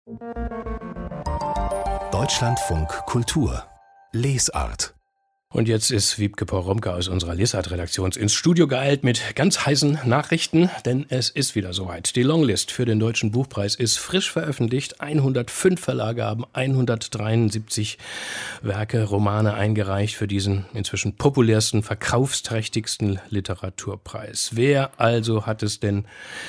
Deutschlandfunk Kultur Lesart. Und jetzt ist Wiebke Poromka aus unserer Lesart-Redaktion ins Studio geeilt mit ganz heißen Nachrichten, denn es ist wieder soweit. Die Longlist für den Deutschen Buchpreis ist frisch veröffentlicht. 105 Verlage haben 173 Werke, Romane eingereicht für diesen inzwischen populärsten, verkaufsträchtigsten Literaturpreis. Wer also hat es denn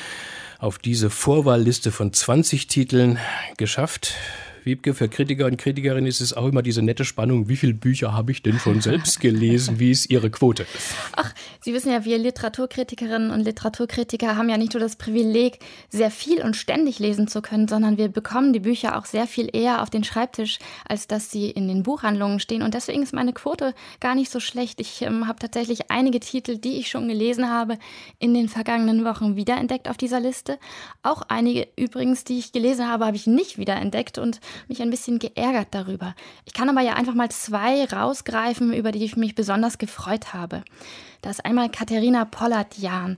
auf diese Vorwahlliste von 20 Titeln geschafft? Wiebke, für Kritiker und Kritikerinnen ist es auch immer diese nette Spannung, wie viele Bücher habe ich denn schon selbst gelesen? Wie ist Ihre Quote? Ach, Sie wissen ja, wir Literaturkritikerinnen und Literaturkritiker haben ja nicht nur das Privileg, sehr viel und ständig lesen zu können, sondern wir bekommen die Bücher auch sehr viel eher auf den Schreibtisch, als dass sie in den Buchhandlungen stehen. Und deswegen ist meine Quote gar nicht so schlecht. Ich habe tatsächlich einige Titel, die ich schon gelesen habe, in den vergangenen Wochen wiederentdeckt auf dieser Liste. Auch einige übrigens, die ich gelesen habe, habe ich nicht wiederentdeckt und mich ein bisschen geärgert darüber. Ich kann aber ja einfach mal 2 rausgreifen, über die ich mich besonders gefreut habe. Da ist einmal Katharina Pollat-Jahn.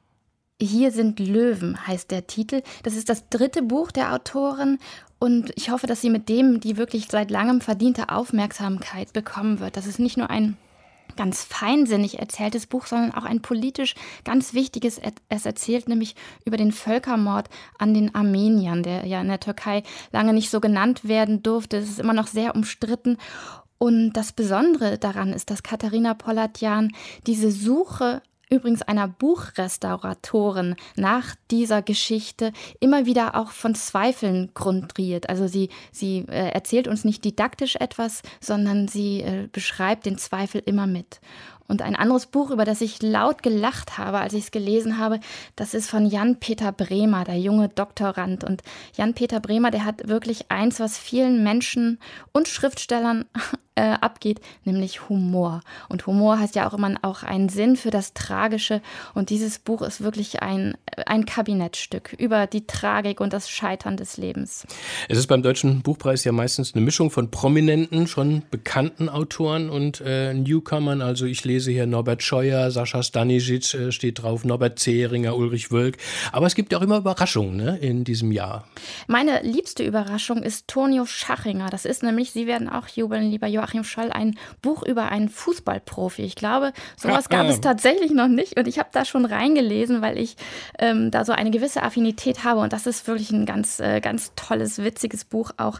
Hier sind Löwen heißt der Titel. Das ist das 3. Buch der Autorin und ich hoffe, dass sie mit dem die wirklich seit langem verdiente Aufmerksamkeit bekommen wird. Das ist nicht nur ein ganz feinsinnig erzähltes Buch, sondern auch ein politisch ganz wichtiges. Es erzählt nämlich über den Völkermord an den Armeniern, der ja in der Türkei lange nicht so genannt werden durfte. Es ist immer noch sehr umstritten. Und das Besondere daran ist, dass Katharina Pollat-Jahn diese Suche übrigens einer Buchrestauratorin nach dieser Geschichte immer wieder auch von Zweifeln grundiert. Also sie erzählt uns nicht didaktisch etwas, sondern sie beschreibt den Zweifel immer mit. Und ein anderes Buch, über das ich laut gelacht habe, als ich es gelesen habe, das ist von Jan-Peter Bremer, der junge Doktorand. Und Jan-Peter Bremer, der hat wirklich eins, was vielen Menschen und Schriftstellern abgeht, nämlich Humor. Und Humor heißt ja auch immer auch einen Sinn für das Tragische. Und dieses Buch ist wirklich ein Kabinettstück über die Tragik und das Scheitern des Lebens. Es ist beim Deutschen Buchpreis ja meistens eine Mischung von prominenten, schon bekannten Autoren und Newcomern. Also ich lese hier Norbert Scheuer, Sascha Stanisic steht drauf, Norbert Zehringer, Ulrich Wölk. Aber es gibt ja auch immer Überraschungen, ne, in diesem Jahr. Meine liebste Überraschung ist Tonio Schachinger. Das ist nämlich, Sie werden auch jubeln, lieber Joachim Scholl, ein Buch über einen Fußballprofi. Ich glaube, sowas gab es tatsächlich noch nicht. Und ich habe da schon reingelesen, weil ich da so eine gewisse Affinität habe. Und das ist wirklich ein ganz tolles, witziges Buch auch.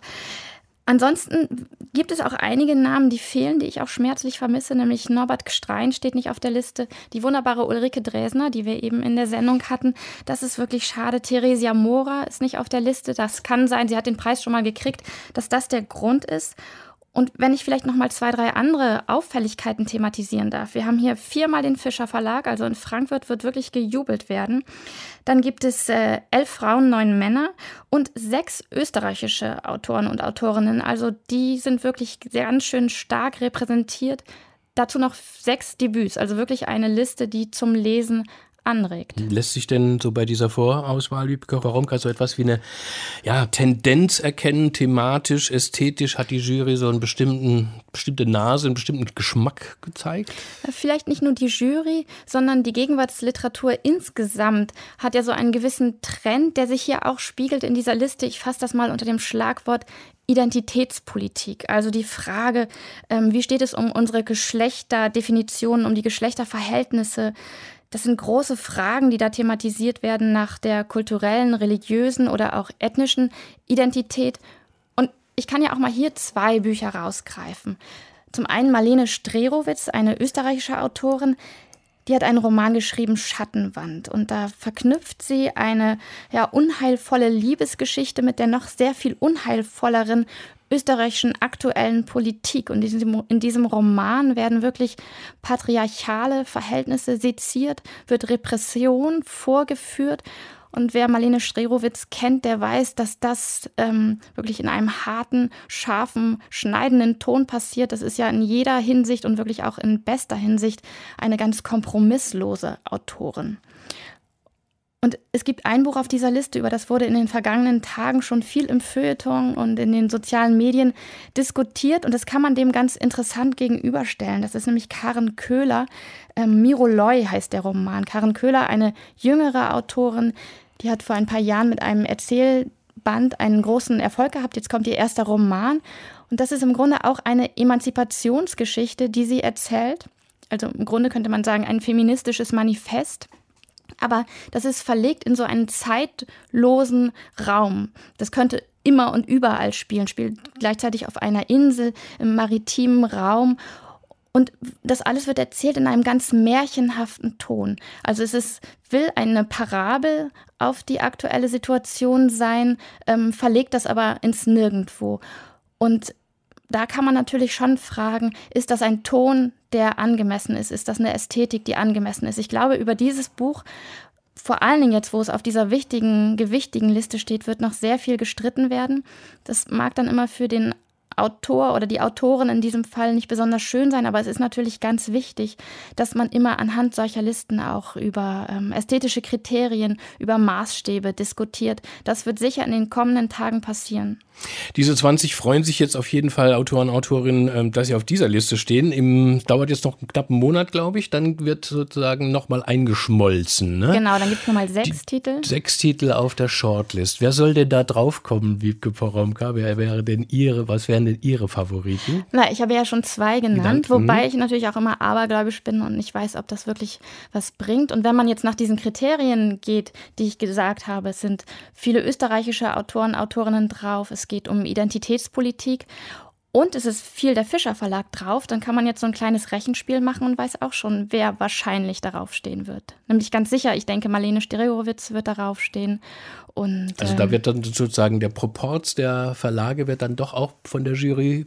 Ansonsten gibt es auch einige Namen, die fehlen, die ich auch schmerzlich vermisse, nämlich Norbert Gstrein steht nicht auf der Liste, die wunderbare Ulrike Dresner, die wir eben in der Sendung hatten, das ist wirklich schade. Theresia Mora ist nicht auf der Liste, das kann sein, sie hat den Preis schon mal gekriegt, dass das der Grund ist. Und wenn ich vielleicht noch mal 2, 3 andere Auffälligkeiten thematisieren darf. Wir haben hier 4-mal den Fischer Verlag, also in Frankfurt wird wirklich gejubelt werden. Dann gibt es 11 Frauen, 9 Männer und 6 österreichische Autoren und Autorinnen. Also die sind wirklich ganz schön stark repräsentiert. Dazu noch 6 Debüts, also wirklich eine Liste, die zum Lesen anregt. Lässt sich denn so bei dieser Vorauswahl, Wiebke Poromka, so etwas wie eine Tendenz erkennen, thematisch, ästhetisch? Hat die Jury so eine bestimmte Nase, einen bestimmten Geschmack gezeigt? Vielleicht nicht nur die Jury, sondern die Gegenwartsliteratur insgesamt hat ja so einen gewissen Trend, der sich hier auch spiegelt in dieser Liste. Ich fasse das mal unter dem Schlagwort Identitätspolitik, also die Frage, wie steht es um unsere Geschlechterdefinitionen, um die Geschlechterverhältnisse. Das sind große Fragen, die da thematisiert werden nach der kulturellen, religiösen oder auch ethnischen Identität. Und ich kann ja auch mal hier 2 Bücher rausgreifen. Zum einen Marlene Strerowitz, eine österreichische Autorin, die hat einen Roman geschrieben, Schattenwand. Und da verknüpft sie eine unheilvolle Liebesgeschichte mit der noch sehr viel unheilvolleren österreichischen aktuellen Politik. Und in diesem Roman werden wirklich patriarchale Verhältnisse seziert, wird Repression vorgeführt. Und wer Marlene Strerowitz kennt, der weiß, dass das wirklich in einem harten, scharfen, schneidenden Ton passiert. Das ist ja in jeder Hinsicht und wirklich auch in bester Hinsicht eine ganz kompromisslose Autorin. Und es gibt ein Buch auf dieser Liste, über das wurde in den vergangenen Tagen schon viel im Feuilleton und in den sozialen Medien diskutiert. Und das kann man dem ganz interessant gegenüberstellen. Das ist nämlich Karen Köhler. Miroloi heißt der Roman. Karen Köhler, eine jüngere Autorin, die hat vor ein paar Jahren mit einem Band einen großen Erfolg gehabt. Jetzt kommt ihr erster Roman. Und das ist im Grunde auch eine Emanzipationsgeschichte, die sie erzählt. Also im Grunde könnte man sagen, ein feministisches Manifest. Aber das ist verlegt in so einen zeitlosen Raum. Das könnte immer und überall spielen, spielt gleichzeitig auf einer Insel, im maritimen Raum. Und das alles wird erzählt in einem ganz märchenhaften Ton. Also will eine Parabel auf die aktuelle Situation sein, verlegt das aber ins Nirgendwo. Und da kann man natürlich schon fragen, ist das ein Ton, der angemessen ist? Ist das eine Ästhetik, die angemessen ist? Ich glaube, über dieses Buch, vor allen Dingen jetzt, wo es auf dieser gewichtigen Liste steht, wird noch sehr viel gestritten werden. Das mag dann immer für den Autor oder die Autorin in diesem Fall nicht besonders schön sein, aber es ist natürlich ganz wichtig, dass man immer anhand solcher Listen auch über ästhetische Kriterien, über Maßstäbe diskutiert. Das wird sicher in den kommenden Tagen passieren. Diese 20 freuen sich jetzt auf jeden Fall, Autoren, Autorinnen, dass sie auf dieser Liste stehen. Dauert jetzt noch knapp einen Monat, glaube ich. Dann wird sozusagen nochmal eingeschmolzen. Ne? Genau, dann gibt es nochmal 6 Titel. 6 Titel auf der Shortlist. Wer soll denn da draufkommen, Wiebke Poromka? Was wären denn Ihre Favoriten? Na, ich habe ja schon 2 genannt, wobei ich natürlich auch immer abergläubisch bin und nicht weiß, ob das wirklich was bringt. Und wenn man jetzt nach diesen Kriterien geht, die ich gesagt habe, es sind viele österreichische Autoren, Autorinnen drauf, es geht um Identitätspolitik und es ist viel der Fischer Verlag drauf, dann kann man jetzt so ein kleines Rechenspiel machen und weiß auch schon, wer wahrscheinlich darauf stehen wird. Nämlich ganz sicher, ich denke, Marlene Sterowitz wird darauf stehen. Und, also da wird dann sozusagen der Proporz der Verlage wird dann doch auch von der Jury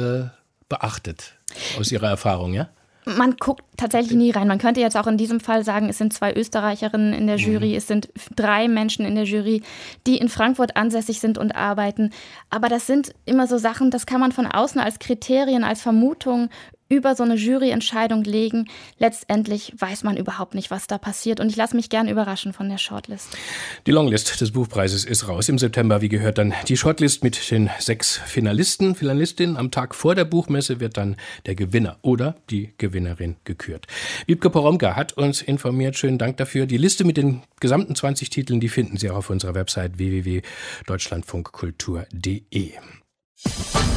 beachtet, aus Ihrer Erfahrung, ja? Man guckt tatsächlich nie rein. Man könnte jetzt auch in diesem Fall sagen, es sind 2 Österreicherinnen in der Jury, es sind 3 Menschen in der Jury, die in Frankfurt ansässig sind und arbeiten. Aber das sind immer so Sachen, das kann man von außen als Kriterien, als Vermutung über so eine Juryentscheidung legen. Letztendlich weiß man überhaupt nicht, was da passiert. Und ich lasse mich gern überraschen von der Shortlist. Die Longlist des Buchpreises ist raus. Im September, wie gehört, dann die Shortlist mit den 6 Finalistinnen. Am Tag vor der Buchmesse wird dann der Gewinner oder die Gewinnerin gekürt. Wiebke Poromka hat uns informiert. Schönen Dank dafür. Die Liste mit den gesamten 20 Titeln, die finden Sie auch auf unserer Website www.deutschlandfunkkultur.de.